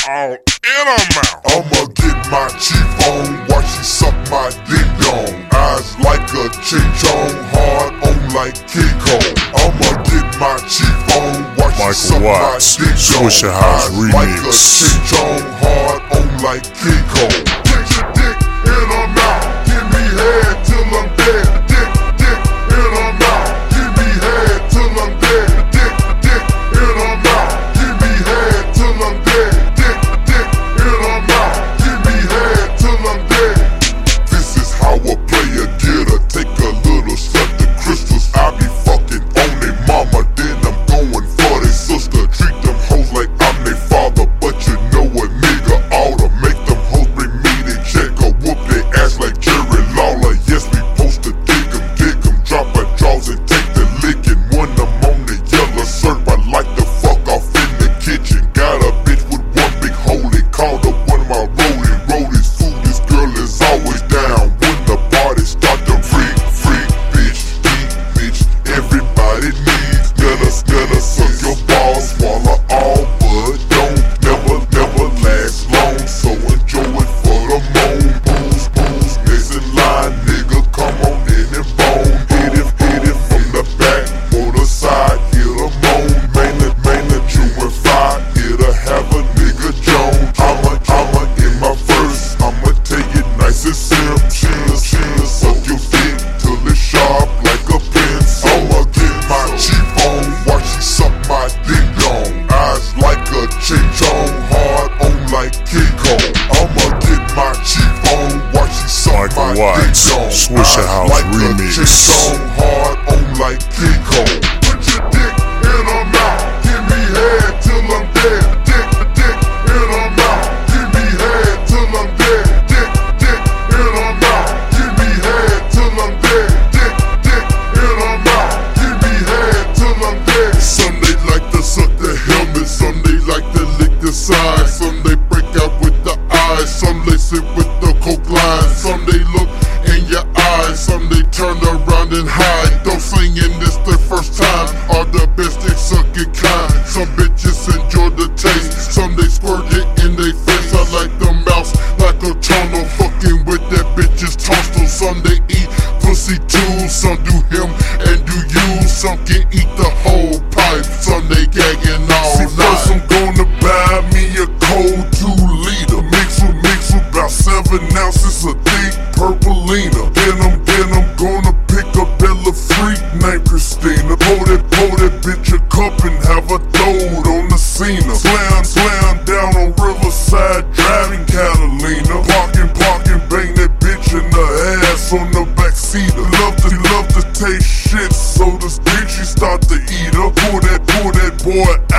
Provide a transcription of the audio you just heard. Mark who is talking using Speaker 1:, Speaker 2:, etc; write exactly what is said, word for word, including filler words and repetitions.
Speaker 1: all in her mouth.
Speaker 2: I'ma get my chief on, watch she suck my dick on. Eyes like a ching-chong, hard on like King Kong. I'ma get my chief on, watch she suck my dick on.
Speaker 1: Swishahouse Remix.
Speaker 2: Like a ching-chong, hard on like King Kong. Get your dick in her mouth, give me head till I'm dead. Dick, dick in her mouth, give me head till I'm dead. Dick, dick in her mouth, give me head till I'm dead. Dick, dick in her mouth, give me head till I'm dead. This is how a player get her. Take a little slut to crystals. I be fucking on they mama, then I'm going for they sister. Treat them hoes like I'm they father, but you know a nigga oughta make them hoes bring me they check or whoop they ass like Jerry Lawler. Yes, we post to dig them, dig them, drop our jaws and take the licking. When I'm on the yellow surf, I like to fuck off in the kitchen. Got a bitch with one big hole, they called up one of my rolling roadies. Fool, this girl is always down when the party start to freak, freak, bitch, geek, bitch. Everybody needs, gotta, gotta suck your balls, swallow all, but don't never, never last long. So enjoy it for the moan. Booze, booze, next in line, nigga, come on in and bone. Hit it, hit it from the back or the side, hit a moan. Main it, main it, you and five, hit a have a nigga Jones. I'ma, I'ma in my verse, I'ma take it nice and simple. Chill, chill, suck your dick till it's sharp like a pencil. I'ma get my chief on, watch she suck my dick on. Eyes like a ching-chong, hard on like King Kong. I'ma get my chief on, watch she suck my dick on.
Speaker 1: Swishahouse
Speaker 2: like
Speaker 1: Remix.
Speaker 2: a ching-chong, hard on like King Kong. Put your dick in her mouth, give me head till I'm dead. Dick, dick in her mouth, give me head till I'm dead. Dick, dick in her mouth, give me head till I'm dead. Dick, dick in her mouth, give me head till I'm dead. Some they like to suck the helmet, some they like to lick the side. Some they break out with the eyes, some they sit with the coke line. Some they look in your eyes, some they turn around and hide. Don't singing this their first time, are the best they sucking kind. Some bitches enjoy the taste, some they squirt it in they face. I like the mouse like a tunnel, fucking with that bitch's tonsil. Some they eat pussy too, some do him and do you. Some can eat the whole pipe, some they gagging all See, night. First I'm gonna buy me a cold two liter, mix with mix with about seven ounces of thick purplina. Then I'm then I'm gonna pick a Bella freak named Christina. Pour that pour that bitch a cup and have a throat on the Cena. Slam slam down on Riverside, driving Catalina. Parking parking, bang that bitch in the ass on the backseat. Love to love to taste shit, so this bitch she start to eat her. Pull that pull that boy